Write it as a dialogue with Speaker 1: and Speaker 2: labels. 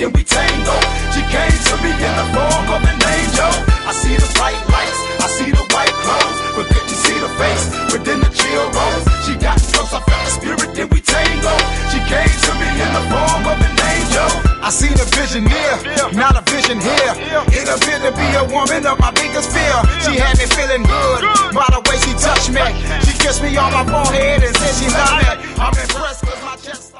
Speaker 1: then we tango. She came to me in the form of an angel. I see the bright lights, I see the white clothes, but couldn't see the face within the chill rose. She got close, I felt the spirit, then we tango. She came to me in the form of an angel. I seen a vision near, not a vision here. It appeared to be a woman of my biggest fear. She had me feeling good by the way she touched me. She kissed me on my forehead and said she loved me. I'm impressed cause my chest